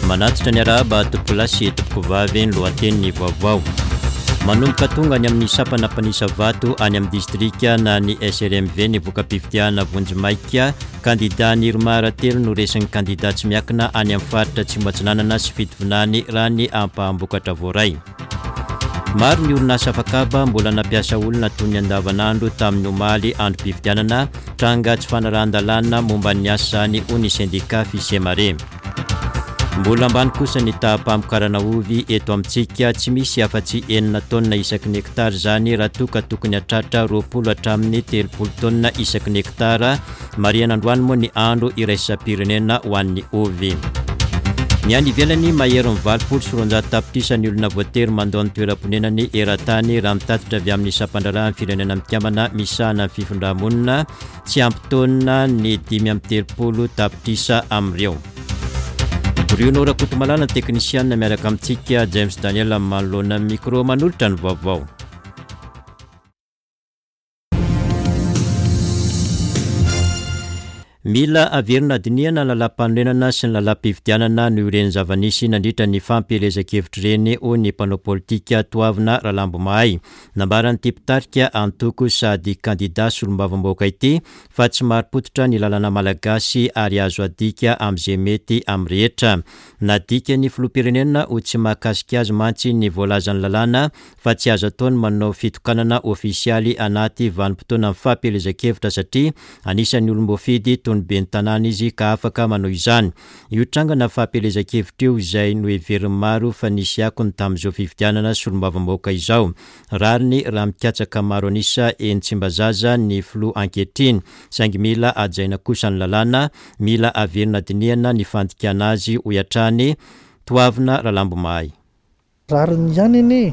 manatitra ny araba topolasy topokuvavy ny lohateny vaovao. Manomboka tonga ny amin'ny sapana mpanisa vato any amin'ny distrika na ny SRMV ny voka-pifidiana Vonjimaika, kandida ny Irmara telo no resin'ny kandida tsy miakina any amin'ny faritra Tsimbatsinanana sy fitovinany raha ny ampahambokatra voaray. Maro ny orinasa fakaba mbola nampiasa olona toy ny andavanandro tamin'ny omaly androm-pifidianana tranga tsy fanarahan-dalàna momba ny asa ny ony sendika fisemare. Mbola ambany kosa ny taham-pamokarana ovy eto amintsika tsy misy afa-tsy 9 taonina isaky ny hektara zany raha toka tokony hatratra 20 hatramin'ny 30 taonina isaky ny hektara. Marian'androany moa ny andro iraisam-pirenena ho an'ny ovy. Ny any ivelany mahery ny 900 tapitrisa ny olona voatery mandao ny toeram-ponenany eran-tany raha mitatitra avy amin'ny isam-pandrarahany firenena mikambana misahana ny fifindra-monina tsy ampy taonina ny 530 tapitrisa amin'ireo. Rionora Kotomalana teknisiana miaraka amintsika James Daniel manoloana micro manolotra ny vaovao. Mila averina diniana ny lalam-panorenana sy ny lalam-pifidianana no ireny zavanisy nandritra ny fampielezan-kevitra ireny ho ny mpanao politika toavina Ralambomahay. Nambaran'ny tipitarika antoko sady kandida solombavam-bahoaka ity fa tsy mari-pototra ny lalàna malagasy ary azo adika amin'izay mety amin'ny rehetra. Nadika ny filoham-pirenena ho tsy mahakasika azy mantsy ny voalazan'ny lalàna fa tsy azo ataony manao fitokanana ofisialy anaty vanim-potoana amin'ny fampielezan-kevitra satria anisan'ny olom-boafidy ny ben'ny tanàna izy ka afaka manao izany. Io trangana fampielezan-kevitra io izay no heveriny maro fa nisy akony tamin'izao fifidianana solombavam-bahoaka izao. Rariny raha mikatsaka maro anisa eny Tsimbazaza ny filoha ankehitriny saingy mila ajaina kosa ny lalàna, mila averina diniana ny fandikana azy ho iatrany toavina Ralambomahay. Rariny ihany ene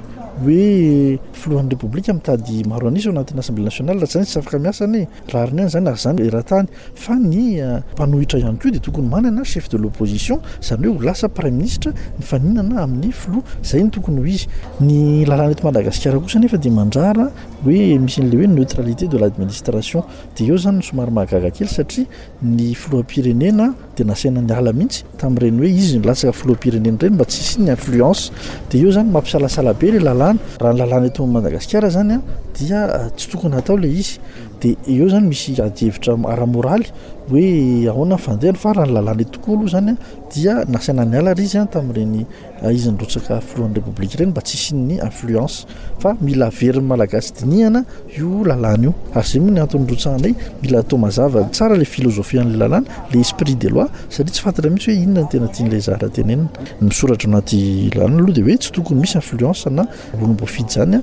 hoe filohan'ny repoblika mitady maro anisa ao anatin'ny assemblée nationale raha zany tsy afaka miasa ane. Rariny ihany zany ary zany eran-tany fa ny mpanohitra ihany koa dia tokony manana chef de l'opposition, zany hoe ho lasa prime ministre mifaninana amin'ny filoha, zay ny tokony ho izy. Ny lalàna eto Madagasikara kosa nefa dia mandrara hoe misy n'ilay hoe neutralité de l'administration, dia eo zany somary mahagaga kely satria ny filoham-pirenena dia nasaina ny ala mihitsy tamin'ireny hoe izy lasaka filoham-pirenena ireny mba tsisy ny influence. Dia eo zany mampisalasala be le lalàna. Raha ny lalàna eto Madagasikara zany dia tsy tokony hatao le izy. Dia eo zany misy adihevitra ara-moraly hoe ahoana fandehany fa raha ny lalàna eto tokoa aloha zany dia nasaina ny ala ry izy tamin'ireny izy nirotsaka filohan'ny repoblika ireny mba tsisy ny influence, fa mila averin'ny malagasy diniana io lalàna io. Ary zay moa ny antony rotsahanay mila atao mazava tsara le filozofian'le lalàna, le esprit des lois, satria tsy fantatra mihitsy hoe inona ny tena tian'ilay zara tenenina. Misoratra anaty lalàna aloha dia hoe tsy tokony misy influence na olom-boafidy zany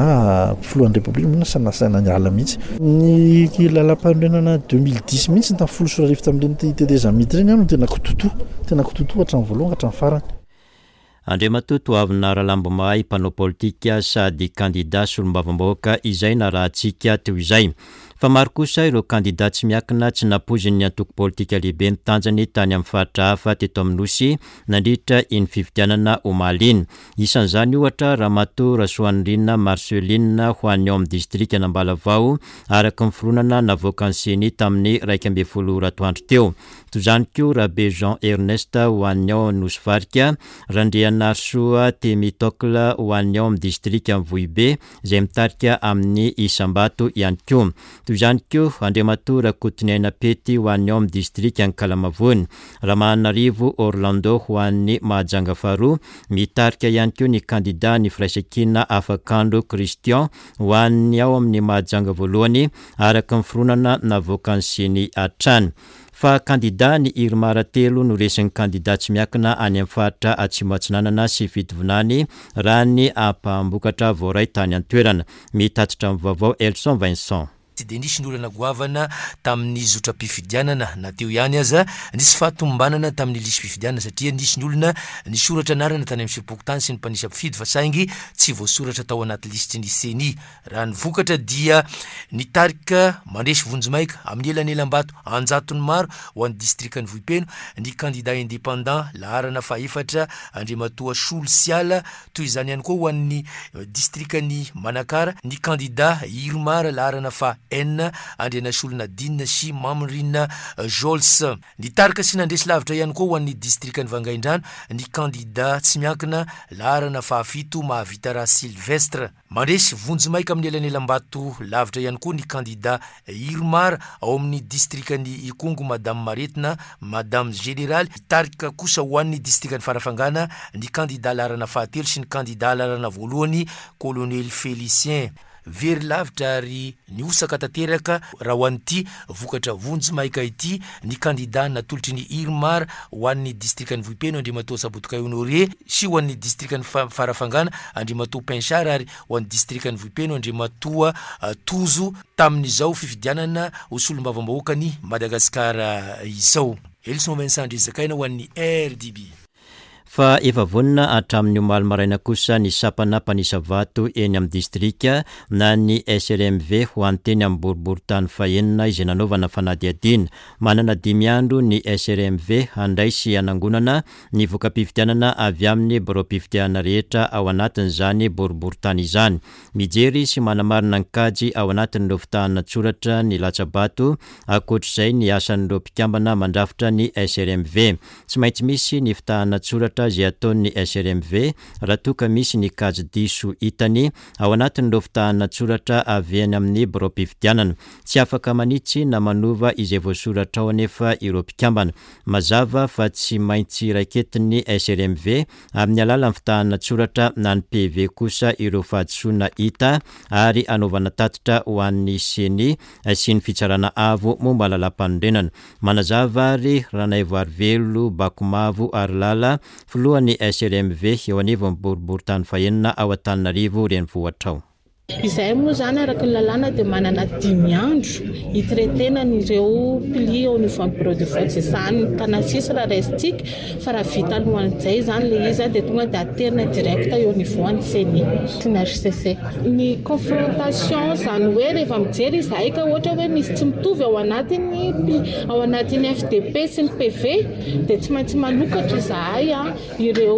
na filohan'ny repoblika mihitsy nasaina ny ala mihitsy. Ny lalam-panorenana 2010 mihitsy tamin'ny folo sy arivo tamin'ireny tetezamity ireny no tena kototo hatramin'ny voalohany hatramin'ny farany. Andriamatoto avina Ralambomahay mpanao politika sady kandida solombavam-bahoaka izay na rahantsika teo izay. Fa maro kosa ireo kandida tsy miakina tsy napozy ny antoko politika lehibe ny tanjany tany amin'ny faritra hafa teto amin'ny nosy nandritra iny fifidianana omaly iny. Isan'izany ohatra Ramatoa Rasoanirina Marceline ho an'ny ao amin'ny distrika Nambalavao araka ny fironana navoaka ny seny tamin'ny 12 ratoandro teo. Toy izany koa Rabe Jean Ernest ho an'ny ao Nosy Varika, Randrianarsoa Temitocle ho an'ny ao amin'ny distrika Vohibe izay mitarika amin'ny Isambato ihany koa. Toy izany koa Andriamatoa Rakotinaina Pety ho an'ny ao amin'ny distrika ny Kalamavony, Ramanarivo Orlando ho an'ny Mahajanga faharoa, mitarika ihany koa ny kandida ny Firaisankina Afakandro Christian ho an'ny ao amin'ny Mahajanga voalohany araka ny fironana navoaka ny seny hatrany. Fa kandida ny Irmara telo no resin'ny kandida tsy miakina any amin'ny faritra Tsimbatsinanana sy fitovinany raha ny ampahambokatra voaray tany an-toerana. Mitatitra amin'ny vaovao Elson Vincent. Dia nisy ny olana goavana tamin'ny zotra-pifidianana na teo ihany aza nisy fahatombanana tamin'ny lisy fifidianana satria nisy ny olona nisoratra anarana tany amin'ny sipokotany sy ny mpanisa mpifidy fa saingy tsy voasoratra tao anaty lisitry ny seni. Raha ny vokatra dia nitarika mandresy Vonjimaika amin'ny elanelam-bato anjatony maro ho an'ny distrika ny Vohipeno ny kandida indépendant laharana faefatra Andriamatoa Solo Siala, toy izany ihany koa ho an'ny distrika ny Manakara ny kandida Irmara laharana fa UN Andrianasolona Dina sy Mamrina Jols. Nitarika sy nandresy lavitra ihany koa ho an'ny distrikany Vangaindrano ny candidat tsy miankina laharana fahafito Mahavitara Silvestre. Mandresy vonjomaika amin'ny elanelam-bato lavitra ihany koa ny candidat Irmar ao amin'ny distrikany Ikongo Madame Maretina Madame Général. Nitarika kosa ho an'ny distrikany Farafangana ny candidat laharana fahatelo sy ny candidat laharana voalohany Colonel Félicien. Very lavitra ary niosaka tanteraka raha ho an'ity vokatra vonjomaika ity ny candidat natolotry ny Irmar ho an'ny distrikany Vohipeno Andriamatoa Sabotoka Honoré sy ho an'ny distrikany Farafangana Andriamatoa Penchar ary ho an'ny distrikany Vohipeno Andriamatoa Tozo tamin'izao fifidianana ho solombavambahoaka ny Madagasikara izao. Elson Vincent Ndrizakaina ho an'ny RDB. Fa efa vonina hatramin'ny omaly maraina kosa ny sapana mpanisa vato eny amin'ny distrika na ny SRMV ho anteny amin'ny boriboritany fahenina izay nanaovana fanadihadina. Manana 5 andro ny SRMV handray sy hanangonana ny voka-pifidianana avy amin'ny biro-pifidianana rehetra ao anatin'izany boriboritany izany. Mijery sy manamarina ny kajy ao anatin'ireo fitahana tsoratra ny Latsabato, akoatr'izay ny asan'ireo mpikambana mandrafitra ny SRMV. Tsy maintsy misy ny fitahana tsoratra zay ataon'ny SRMV raha toa misy ny kajy diso hitany ao anatin'ireo fitahana tsoratra avy any amin'ny biro-pifidianana. Tsy afaka manitsy na manova izay voasoratra ao anefa ireo mpikambana. Mazava fa tsy maintsy raiketin'ny SRMV amin'ny alalan'ny fitahana tsoratra na ny PV kosa ireo fahadisoana hita ary anaovana tatitra ho an'ny seny sy ny fitsarana avo momba lalam-panorenana. Manazava ary Ranaivo Arivelo Bakomavo Arlala filohan'ny SRMV eo anivon'ny boriboritany fahenina ao Antananarivo renivohitra ao. Izay moa zany araka ny lalàna dia manana 5 andro hitretena ireo pili au niveau bureau de vote izany tanasisy raha restika fa raha vita alohan'izay zany le izy dia tonga dia aterina direct eo niveau an'ny CENI sy ny HCC. Ny confrontation zany hoe rehefa mijery izahay ka ohatra hoe misy tsy mitovy ao anatin'ny FDP sy ny PV dia tsy maintsy manokatra izahay ireo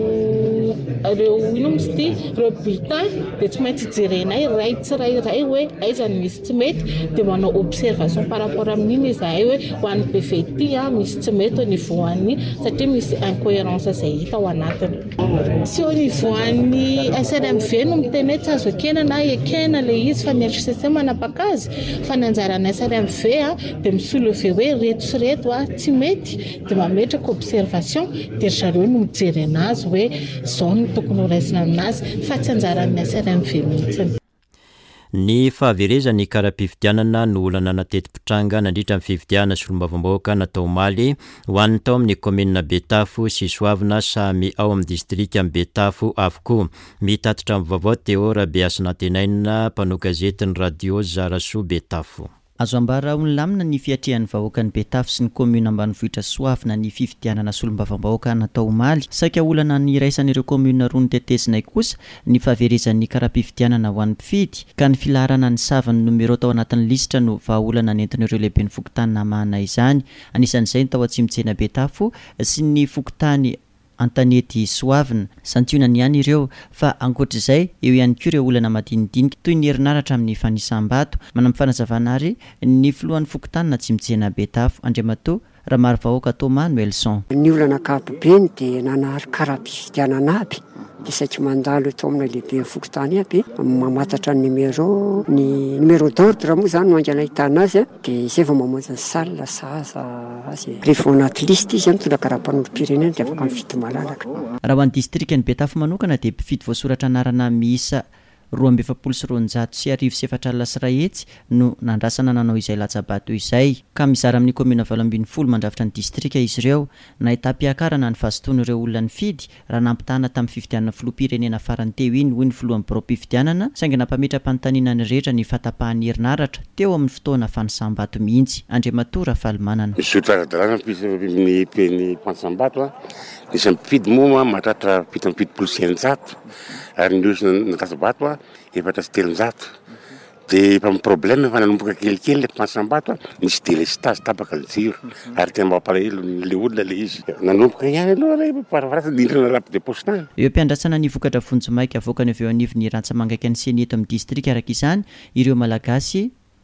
ino misy ty ireo bulletin dia tsy maintsy jerenay ray tsy ray hoe aizany misy tsy mety dia manao observation par rapport amin'iny izahay hoe ho an'ny PV ty misy tsy mety au niveau an'ny satria misy incohérence izay hita ao anatiny. Sy au niveau an'ny SRMV no miteny tsy azo ekena na ekena le izy fa ny HCC manapaka azy fa ny anjaran'ny SRMV dia misouleve hoe reto sy reto tsy mety dia mametraka observation dia zareo no mijery anazy hoe zao no tokony ho raisina aminazy fa tsy anjaran'ny SRMV mihitsy. Ny fahaverezan'ny kara-pifidianana no olana nateti-pitranga nandritra amin'ny fifidiana solombavambahoaka natao omaly ho an'ny tao amin'ny komina Betafo sy Soavina samy ao amin'ny distrika amin'ny Betafo avokoa. Mitatitra amin'ny vaovao teo Rabeasinantenaina mpanao gazetiny radio Zarasoa Betafo. Azo ambara lamina ny fiatrehan'ny vahoakan'ny Betafo sy ny komuna ambanivohitra Soavina ny fifidianana solombavambahoaka natao omaly. Saika olana ny iraisan'ireo komuna roa notetezinay kosa ny fahaverezan'ny kara-pifidianana ho an'ny mpifidy ka ny filaharana ny savany nomero tao anatin'ny lisitra no vahaolana nentin'ireo lehibe ny fokotany namahana izany. Anisan'izay ny tao Atsimitsena Betafo sy ny fokotany Antanety Soavina. Santionany ihany ireo fa ankoatr'izay eo ihany koa ireo olana madinidinika toy ny herinaratra amin'ny fanisam-bato. Manam fanazavana ary ny filohan'ny fokotany na Atsimitsena Betafo Andriamatoa Ramary Vahoaka Thomas Noelson. Ny olana ankapobeny dia nanary kara-pifidianana aby dia satria mandalo eto amina lehibe fokotany aby mamantatra ny numéro d'ordre moa zany no angana ahitana azy dia izay vao mamonjy salle sahaza azy rehefa anaty lista izy mitondra karapanolo-pirenena dia afaka mifidy malalaka. Raha ho an'ny distrikany Betafo manokana dia mpifidy voasoratra anarana miisa 2,247 no nandrasana nanao izay latsabato izay ka mizara amin'ny komuna 7 mandrafitra ny distrika izy ireo. Nahita-piakarana ny vazotoana ireo olona ny fidy raha nampitana tamin'ny fifidianana filoha-pirenena farany teo iny hoy ny filohan'ny biro-pifidianana saingy nampametra-panontaniana ny rehetra ny fatapahan'ny herinaratra teo amin'ny fotoana fanisambato mihitsy. Andriamatoa Rafal Manana. Sotraradalana ny fanisambato nisy mpifidy moa mahatratra pitapolo sianjato ary ndreo natasabato efatra sy 300 dia efa problème fa nanomboka kelikely le fanisambato nisy délestage tapaka ny jiro ary tena mampalahelo le olona le izy nanomboka ihany aloha paravarasa dindrina lapo de postany. Eo ampiandrasana ny vokatra vonjomaika avoakany avy eo anivon'ny rantsa mangaiky ny CENI eto amin'ny distrika araka izany ireo malagasy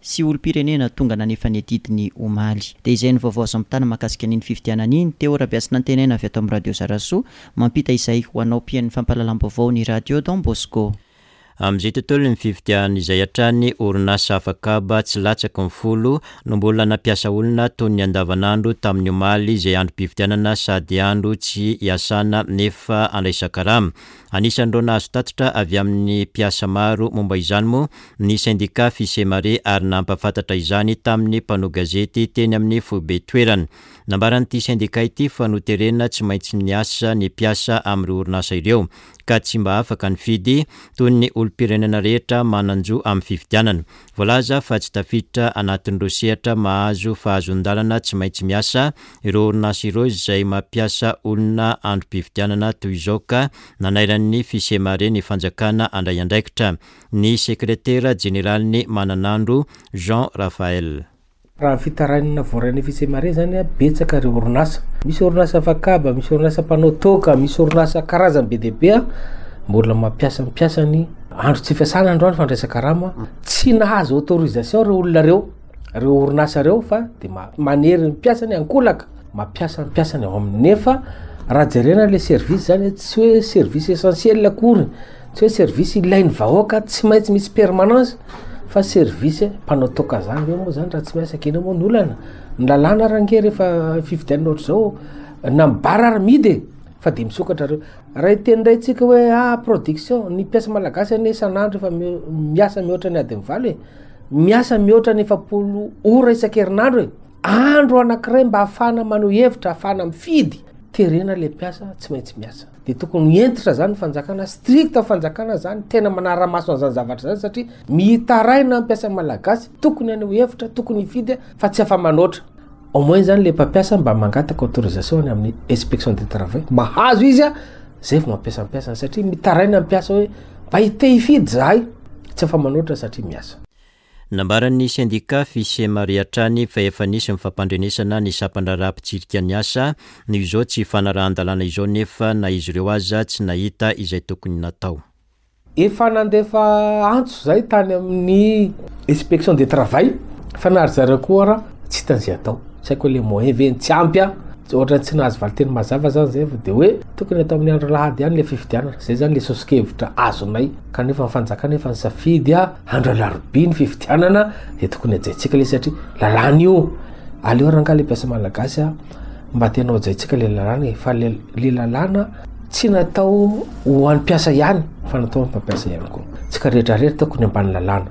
sy olo-pirenena tonga nanefa ny didiny omaly. Dia izay ny vaovao azo amitana mahakasika an'iny fifidianana iny. Teo rabiasina antenena avy ato amin'ny radio Zarasoa, mampita izay ho anao mpiain'ny fampahalalam-baovao ny radio Don Bosco. Amin'izay tontolo ny fifidiana izay hatrany orinasa Afakaba tsy latsaka folo no mbola nampiasa olona toy ny andavanandro tamin'ny omaly izay androm-pifidianana sady andro tsy hiasana nefa andraisan-karama. Anisan'ireo nahazo tatitra avy amin'ny mpiasa maro momba izany moa ny sindika Fisemare ary nampafantatra izany tamin'ny mpanao gazety teny amin'ny foibe toerana. Nambaran'ity sindika ity fa noterena tsy maintsy miasa ny mpiasa amin'ny orinasa ireo ka tsy mba afaka ny fidy toy ny olo-pirenena rehetra mananjo amin'ny fifidianana. Voalaza fa tsy tafiditra anatin'ireo sehatra mahazo fahazon-dalana tsy maintsy miasa ireo orinasa ireo izay mampiasa olona androm-pifidianana toy izao ka nanairan'ny Fisemare ny fanjakana andray andraikitra. Ny sekretera jeneraliny Mananandro Jean Raphael. Raha fitarainina voarain'ny Fisemare zany betsaka ireo orinasa. Misy orinasa Afakaba, misy orinasa mpanao toka, misy orinasa karazany be dia be mbola mampiasa ny andro tsy fiasana androany fandraisan-karama. Tsy nahazo autorisation ireo olona reo orinasa reo fa de manery ny mpiasany ankolaka mampiasa ny ao amin'ny nefa raha jerena le service zany tsy hoe service essentiel akory, tsy hoe service ilain'ny vahoaka tsy maintsy misy permanence fa service mpanao toka zany hoe moa zany raha tsy miasa kena moa ny olana ny lalàna range rehefa fifidianana ohatr' zao na mibara armidy fa de misokatra reo. Raha itendray tsika hoe production ny mpiasa malagasy ane isan'andro efa miasa mihoatra ny adiny valo miasa mihoatra ny 7 ora isan-kerinandro andro anankiray mba ahafana manao hevitra ahafana mifidy terena le mpiasa tsy maintsy miasa. De tokony entitra zany fanjakana strict fanjakana zany tena manara-maso an'izany zavatra zany satria mitaraina mpiasa malagasy tokony anao hevitra tokony hifidy fa tsy afa manoatra. Au moins zany le mpampiasa mba mangataka autorisation amin'ny inspection du travail mahazo izy zay vao mampiasa satria mitaraina mpiasa hoe mba hite hifidy zahay tsy afa manoatra satria miasa. Nambaran'ny sindika Fisemare hatrany fa efa nisy mifampandrenesana ny sapandrarah mpitsirika ny asa ny izao tsy fanarahan-dalàna izao nefa na izy ireo aza tsy nahita izay tokony natao. Efa nandefa antso zay tany amin'ny inspection du travail fa nary zareo koa raha tsy hitan'izay atao. Tsy haiko le moyen ve tsy ampy ohatra tsy nahazo valiteny mazava zany zay de hoe tokony atao amin'ny andro lahady ihany le fifidianana. Zay zany le sosikevitra azonay kanefa fanjakana efa nisafidy andro alarobia ny fifidianana de tokony ajaitsika le satria lalàna io aleo rangaha le mpiasa malagasy mba tena ajaitsika le lalàna fa le lalàna tsy natao ho an'ny mpiasa ihany fa natao amin'ny mpampiasa ihany koa. Tsika rehetrarehetra tokony ambany lalàna.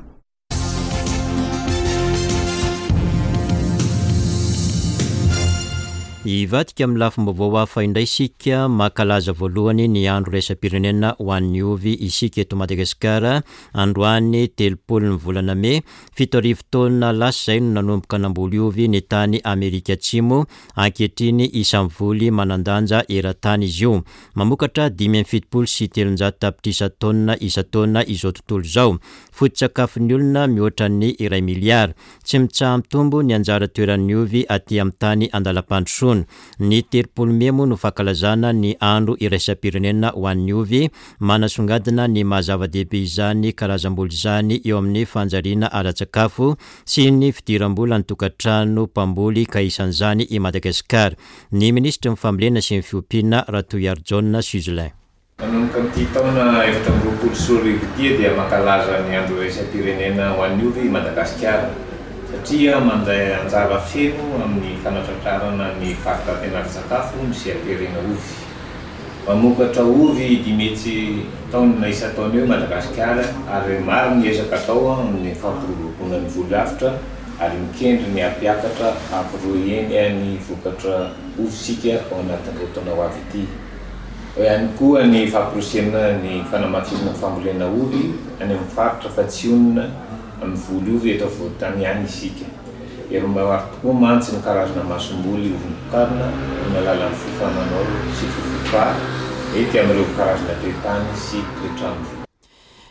Ivadika amin'ny lafim-baovao hafa indray isika mankalaza voalohany ny andro raisam-pirenena ho an'ny ovy isika eto Madagasikara androany 30 volana May 7 taona lasa izay no nanomboka namboly ovy ny tany Amerika Atsimo ankehitriny isan'ny voly manandanja eran-tany izy io. Mamokatra 5.7 sy 700 tapitrisa taona isa-taona izao tontolo izao. Foto-tsakafon'ny olona mihoatra ny 1 miliara. Tsy mitsaha-mitombo ny anjara toeran'ny ovy aty amin'ny tany andalam-pandrosoana. Ny 30 May moa no fankalazana ny andro iraisam-pirenena ho an'ny ovy manasongadina ny mahazava-dehibe izany karazam-boly izany eo amin'ny fanjariana ara-tsakafo sy ny fidiram-bola ny tokantrano mpamboly ka isan'izany i Madagasikara. Ny ministra mifambolena sy ny fiompiana Ratoyar John Suzlin. Manomboka amin'ity taona 2020 sy arivo ity dia mankalaza ny andro iraisam-pirenena ho an'ny ovy i Madagasikara. Satria mandray anjara feno amin'ny fanatratrarana ny fahatam-pianaran-tsakafo misy ampiarena ovy. Mamokatra ovy 10 taona isa-taona eo Madagasikara ary maro ny ezaka atao amin'ny fampirobokona ny vola-avitra ary mikendry ny ampiakatra ampiroeny ny vokatra ovysika ao anatin'ireo taona ho avy ity. Eo ihany koa ny famporosiana ny fanamafisana fambolena ovy any amin'ny faritra fa tsy onona amin'ny voly ovy eto voatany ihany isika. Ero mba tokoa mantsy ny karazana masomboly ovim-pokarina amin'ny alalan'ny fifamanao sy fifotra ety amin'ireo karazana toetany sy toetrandro.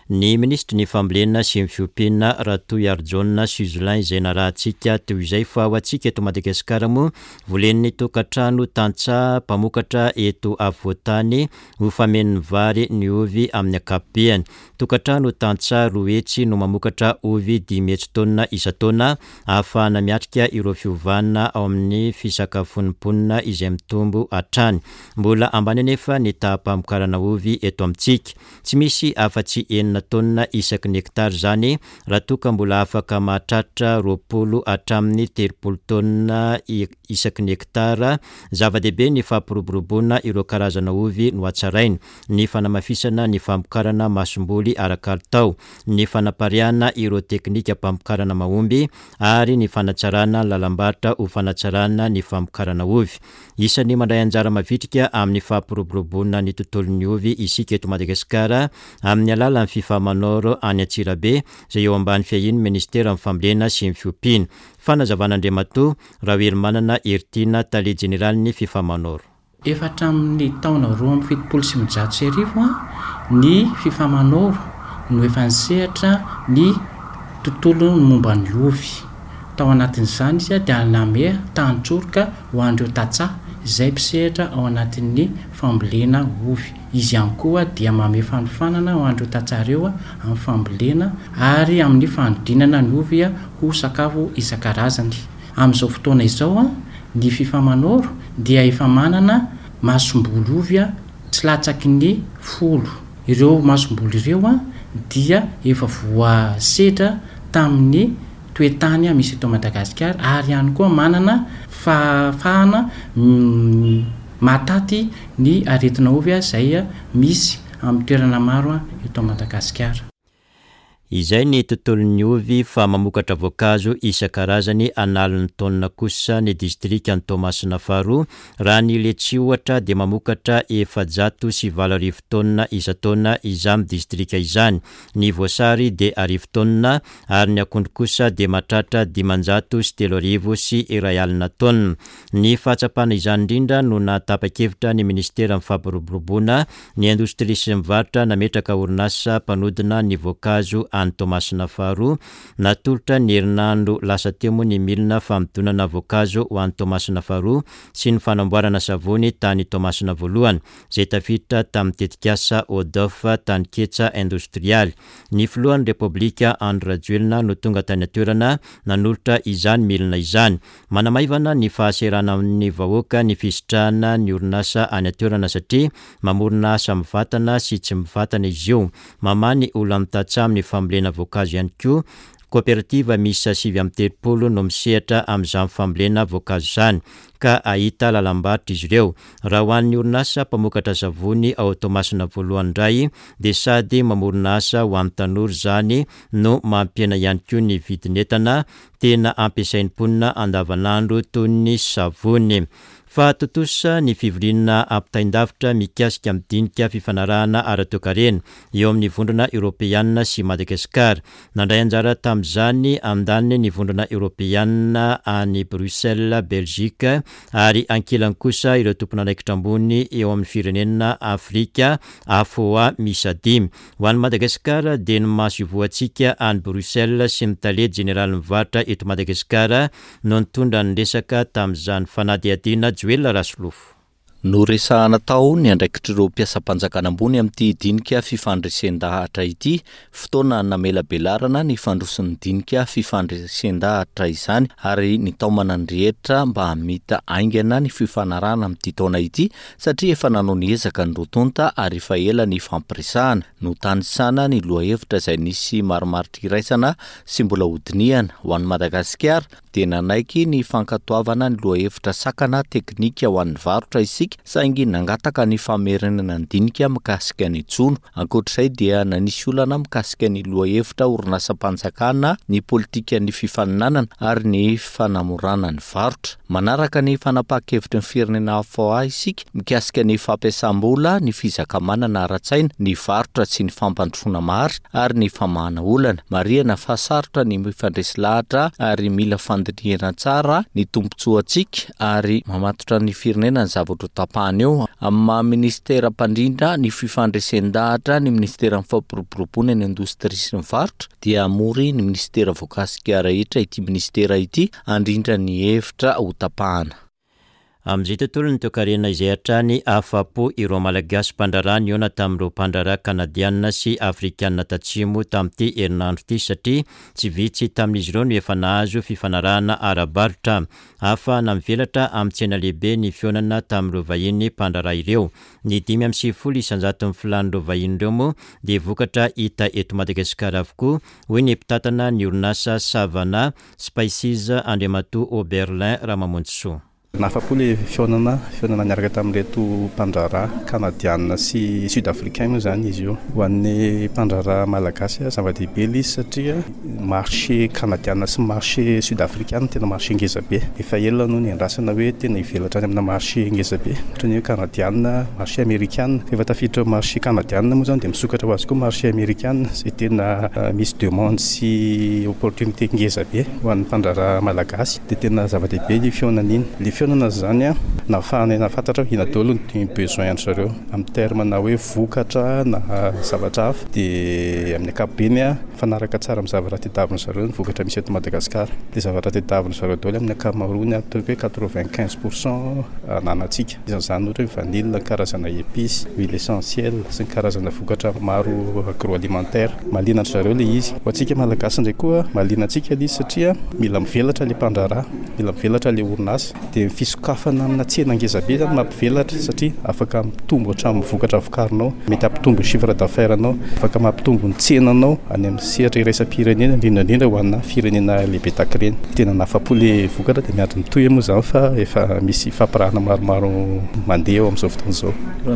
ny ministry ny fambolena sy fiompiana Ratoy Arjona Suzlin izay narahantsika teo izay fa ao antsika eto Madagasikara moa volen'ny tokantrano tantsaha mpamokatra eto avoatany ho famen'ny vary ny ovy amin'ny ankapobeny. Tokantrano tantsaha roetsy no mamokatra ovy 10 taona isa-taona ahafahana miatrika ireo fiovana ao amin'ny fisakafoanimponina izay mitombo hatrany. Mbola ambany anefa ny tahampamokarana ovy eto amintsika. Tsy misy afa-tsy 9 taona isaky ny hektara zany raha toka mbola afaka mahatratra 20 hatramin'ny 30 taona isaky ny hektara. Zava-dehibe ny fampiroboroboana ireo karazana ovy no hatsaraina, ny fanamafisana ny famokarana masomboly arakalitao, ny fanapariana ireo teknika famokarana mahomby ary ny fanatsarana lalambatra ho fanatsarana ny famokarana ovy. Isan'ny mandray anjara mavitrika amin'ny fampiroboroboana ny tontolon'ny ovy isika eto Madagasikara amin'ny alalan'ny FIFA Manoro any Antsirabe izay eo ambany fiahiny ministera amin'ny fambolena sy ny fiompiana. Fanazavana Andriamatoa Rawely manana Ertina tale generalin'ny FIFA Manoro. Efatra amin'ny taona 2017 ny FIFA Manoro no efa nisehatra ny tontolo momba ny ovy. Tao anatin'izany izy dia namea tanjoroka ho andreo tantsaha izay mpisehatra ao anatin'ny fambolena ovy. Izy ihany koa dia manome fanofanana ho andreo tantsaha ireo amin'ny fambolena ary amin'ny fanodinana ny ovy ho sakafo isan-karazany. Amin'izao fotoana izao ny FIFA Manoro dia efa manana masomboly ovy tsy latsaky ny 10. Ireo masomboly ireo dia efa voasehatra tamin'ny toetany misy eto Madagasikara ary ihany koa manana fahafahana mataty ny aretina ovy izay misy amin'ny toerana maro eto Madagasikara. Izay ny tontolon'ny ovy fa mamokatra voankazo isan-karazany analin'ny taona kosa ny distrika ny Toamasina faharoa raha ny letchi ohatra dia mamokatra 720 taona isa-taona izany distrika izany. Ny voasary dia 10 taona ary ny akondro kosa dia mahatratra 503 taona. Ny fahatsapana izany indrindra no natapa-kevitra ny ministera amin'ny fampiroboroboana ny indostria sy mivarotra nametraka orinasa mpanodina ny voankazo any Toamasina faharoa natolotra ny herinandro lasa teo ny milina famidonana voankazo ho any Toamasina faharoa sy ny fanamboarana savony tany Toamasina voalohany izay tafiditra tamin'ny tetikasa ODOF tany ketsa industrialy. Ny filohan'ny Repoblika Andry Rajoelina no tonga tany atoerana nanolotra izany milina izany. Manamaivana ny fahaserana amin'ny vahoaka ny fisitrahana ny orinasa any atoerana satria mamorona asa mivatana sy tsy mivatana izy io. Mamany olona mitantsaha amin'ny fambolena voankazo ihany koa. Kooperativa misy 730 no misehatra amin'izany fambolena voankazo izany ka ahita lalambatra izy ireo. Raha ho an'ny orinasa mpamokatra savony ao Toamasina voalohany indray dia sady mamorona asa ho amin'ny tanora izany no mampiena ihany koa ny vidin'entana tena ampiasain'ny mponina andavanandro toy ny savony. Fa totosa ny fivoriana ampitaindavitra mikasika midinika fifanarahana ara-toekarena eo amin'ny vondrona Europeana sy Madagasikara. Nandray anjara tamin'izany andaniny ny vondrona Europeana any Bruxelles, Belgique ary ankilany kosa ireo tompon'andraikitra ambony eo amin'ny firenena Afrika AFOA misy 5. Ho an'ny Madagasikara dia ny maso ivoantsika any Bruxelles sy mitale generaly mivarotra eto Madagasikara no nitondra ny resaka tamin'izany fanadihadiana Joel Rasolofo. No resahana tao ny andraikitr'ireo mpiasam-panjakana ambony amin'ity dinika fifandresen-dahatra ity, fotoana namela belarana ny fandrosin'ny dinika fifandresen-dahatra izany ary ny tao manandrehetra mba hamita aingana ny fifanarana amin'ity taona ity satria efa nanao ny ezaka ny rotonta ary efa ela ny fampiresahana no tandrisana ny lohahevitra izay nisy maromaritra iraisana sy mbola hodiniana ho an'ny Madagasikara dia nanaiky ny fankatoavana ny lohahevitra sakana teknika ho an'ny varotra isika saingy nangataka ny famerenana ny dinika mikasika ny tsono. Ankoatr'izay dia nanisy olana mikasika ny lohahevitra orinasam-panjakana ny politika ny fifaninanana ary ny fanamorana ny varotra. Manaraka ny fanapahan-kevitry ny firenena AFOA isika mikasika ny fampiasam-bola, ny fizakamanana ara-tsaina, ny varotra sy ny fampandrosoana maro ary ny famahana olana. Marihana fahasarotra ny mifandresy lahatra ary mila fandiniana tsara ny tombontsoantsika ary mamatotra ny firenena ny zavatra tapahany eo. Amin'ny maha ministera mpandrindra ny fifandresen-dahatra ny ministera mifampiroboroboana ny indostria sy ny varotra dia amory ny ministera voakasika rehetra ity ministera ity andrindra ny hevitra ho tapahana. Amin'izay tontolo ny toekarena izay hatrany afapo ireo malagasy mpandrarana eo na tamin'ireo mpandrarà kanadiana sy afrikanina tatsimo tamin'ity herinandro ity satria tsy vitsy tamin'izy ireo no efa nahazo fifanarahana ara-barotra. Hafa namivelatra amin'ny tsena lehibe ny fionana tamin'ireo vahiny mpandrarà ireo. Ny 5.90 isanjaton'ny filan'ireo vahiny ireo moa dia vokatra hita eto Madagasikara avokoa, hoy ny mpitatana ny orinasa Savana Spices Andriamatoa Oberlin Ramamonjisoa. Nafapo le fionana niaraka tamin'reto mpandrarà kanadiana sy sud-africain moa zany izy io. Ho an'ny mpandrarà malagasy zava-dehibe izy satria marché kanadiana sy marché sud-africain tena marché ngezabe. Efa ela no ny andrasana hoe tena ivelatra amina marché ngezabe. Ohatra ny kanadiana, marché américain. Efa tafiditra marché kanadiana moa zany dia misokatra ho azy koa marché américain izay tena misy demande sy opportunité ngezabe ho an'ny mpandrarà malagasy. Dia tena zava-dehibe ny fionana iny. Fionana zany nafantatra ina daholo ny besoin zareo amin'ny terme na hoe vokatra na zavatra hafa dia amin'ny ankapobeny fanaraka tsara amin'ny zavatra tediavina zareo ny vokatra misy eto Madagasikara. Dia zavatra tediavina zareo daholo amin'ny ankamaroany atao hoe 95% ananantsika. Izany ohatra hoe vanille, karazana épices, huile essentielle sy ny karazana vokatra maro agroalimentaire. Mahaliana zareo le izy. Ho antsika malagasy ndray koa mahaliana antsika le izy satria mila mivelatra le mpandrarà, mila mivelatra le orinasa. Dia fisokafana amina tsena ngezabe zany mampivelatra satria afaka mitombo hatramin'ny vokatra avokarinao, mety hampitombo chiffre d'affaires anao, afaka mampitombo ny tsenanao any amin'ny sehatra iraisam-pirenena indrindra ho ana firenena lehibe tahak'ireny. Tena nafapo le vokatra dia miandry mitohy moa zany fa efa misy fampirahana maromaro mandeha eo amin'izao fotoana izao.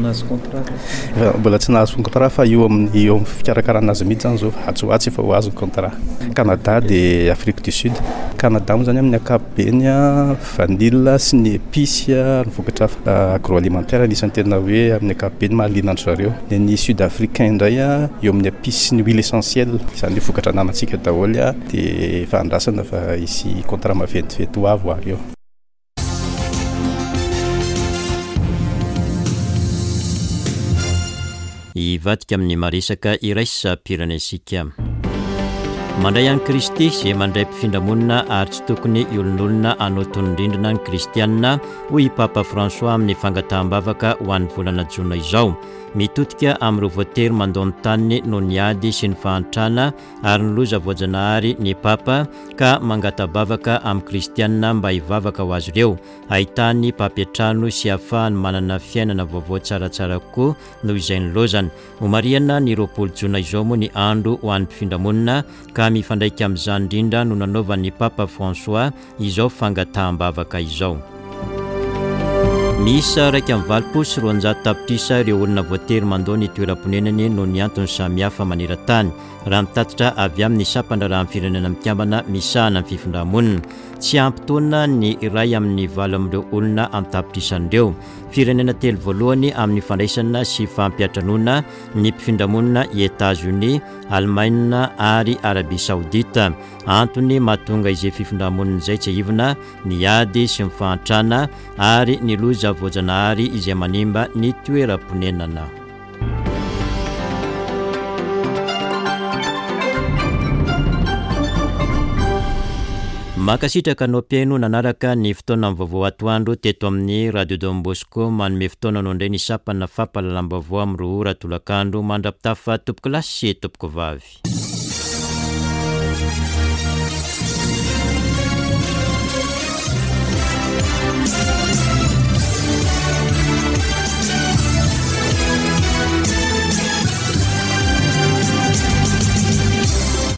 Mbola tsy nahazo contrat fa eo amin'ny fikarakarana azy mihitsy zany zao hatsohatsy efa ho azo contrat. Canada dia Afrique du Sud. Canada moa zany amin'ny ankapobeny vanille sy ny épices ny vokatra agroalimentaire anisany tena hoe amin'ny ankapobeny mahaliana andry zareo. Ny sud-africain indray eo amin'ny épices sy ny huile essentielle izany le vokatra ananantsika daholo dia efa andrasana fa isy contrat maventiventy ho avy ho ary eo. Ivadika amin'ny maresaka iraisam-pirenensika. Mandray an'i Kristy izay mandray mpifindra-monina ary tsy tokony olon'olona hanao tonindrindrina ny kristianina hoy Papa François amin'ny fangataham-bavaka ho an'ny volana jona izao. Mitotika amin'ireo voatery mandoa amin'ny tany no niady sy ny fahantrana ary niloza voajanahary ny Papa ka mangata-bavaka amin'ny kristianina mba hivavaka ho azy ireo. Ahitany papia-trano sy ahafahany manana fiainana vaovao tsaratsara kokoa noho izay nilozana. Ho mariana ny 20 jona izao moa ny andro ho an'ny mpifindra-monina ka mifandraika amin'izany indrindra no nanaovan'ny Papa François izao fangataham-bavaka izao. Misa raika amin'ny 700 tapitrisa ireo olona voatery mandoa ny toeram-ponenany no ny antony samihafa maneran-tany raha mitatitra avy amin'ny sampandrarahany firenena mikambana misahana amin'ny fifindra-monina. Tsy ampitoana ny iray amin'ny 7 amin'ireo olona amin'ny tapitrisandreo. Firenena telo voalohany amin'ny fandraisana sy fampiatranona ny mpifindra-monina i États-Unis, Allemagne ary Arabie Saoudite. Antony mahatonga izay fifindra-monina izay tsy ahivana niady sy mifahantrana ary niloza voajanahary izay manimba ny toeram-ponenana. Makasitraka anao mpiaino nanaraka ny fotoana amin'ny vaovao atoandro teto amin'ny Radio Don Bosco manome fotoana anao indray ny sapana fampahalalam-baovao amin'ny 2 ora tolakandro mandrapitafa tompoko lasy sy tompoko vavy.